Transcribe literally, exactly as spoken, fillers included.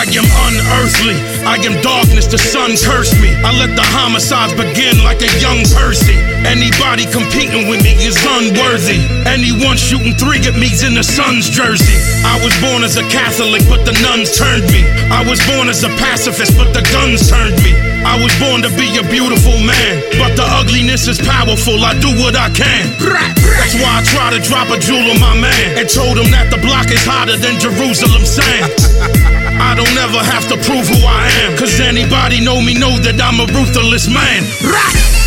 I am unearthly. I am darkness, the sun cursed me. I let the homicides begin like a young Percy. Anybody competing with me is unworthy. Anyone shooting three at me's in the Sun's jersey. I was born as a Catholic, but the nuns turned me. I was born as a pacifist, but the guns turned me. I was born to be a beautiful man, but the ugliness is powerful. I do what I can. That's why I try to drop a jewel on my man and told him that the block is hotter than Jerusalem sand. I don't ever have to prove who I am, cause anybody know me know that I'm a ruthless man.